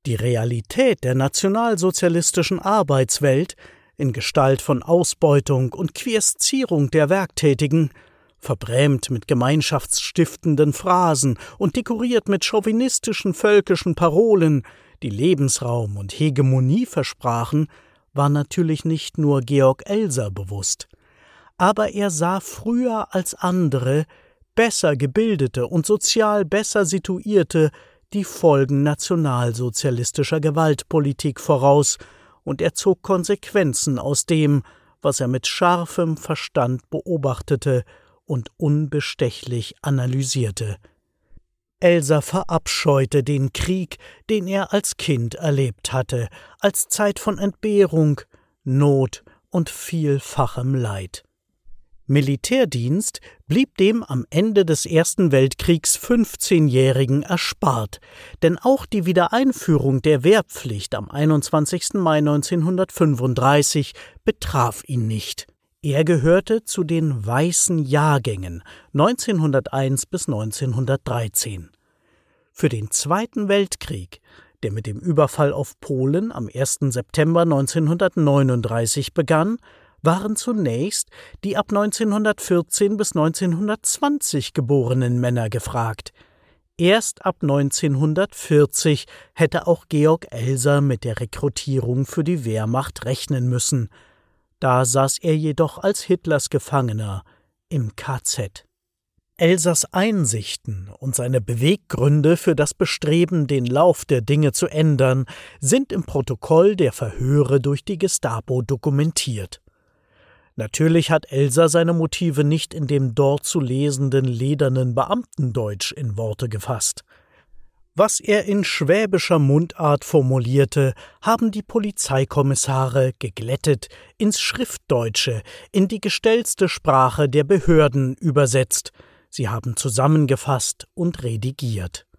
Die Realität der nationalsozialistischen Arbeitswelt in Gestalt von Ausbeutung und Quieszierung der Werktätigen, verbrämt mit gemeinschaftsstiftenden Phrasen und dekoriert mit chauvinistischen völkischen Parolen, die Lebensraum und Hegemonie versprachen, war natürlich nicht nur Georg Elser bewusst. Aber er sah früher als andere, besser gebildete und sozial besser situierte, die Folgen nationalsozialistischer Gewaltpolitik voraus, und er zog Konsequenzen aus dem, was er mit scharfem Verstand beobachtete und unbestechlich analysierte. Elser verabscheute den Krieg, den er als Kind erlebt hatte, als Zeit von Entbehrung, Not und vielfachem Leid. Militärdienst blieb dem am Ende des Ersten Weltkriegs 15-Jährigen erspart, denn auch die Wiedereinführung der Wehrpflicht am 21. Mai 1935 betraf ihn nicht. Er gehörte zu den weißen Jahrgängen 1901 bis 1913. Für den Zweiten Weltkrieg, der mit dem Überfall auf Polen am 1. September 1939 begann, waren zunächst die ab 1914 bis 1920 geborenen Männer gefragt. Erst ab 1940 hätte auch Georg Elser mit der Rekrutierung für die Wehrmacht rechnen müssen. Da saß er jedoch als Hitlers Gefangener im KZ. Elsers Einsichten und seine Beweggründe für das Bestreben, den Lauf der Dinge zu ändern, sind im Protokoll der Verhöre durch die Gestapo dokumentiert. Natürlich hat Elser seine Motive nicht in dem dort zu lesenden ledernen Beamtendeutsch in Worte gefasst. Was er in schwäbischer Mundart formulierte, haben die Polizeikommissare geglättet ins Schriftdeutsche, in die gestellte Sprache der Behörden übersetzt. Sie haben zusammengefasst und redigiert.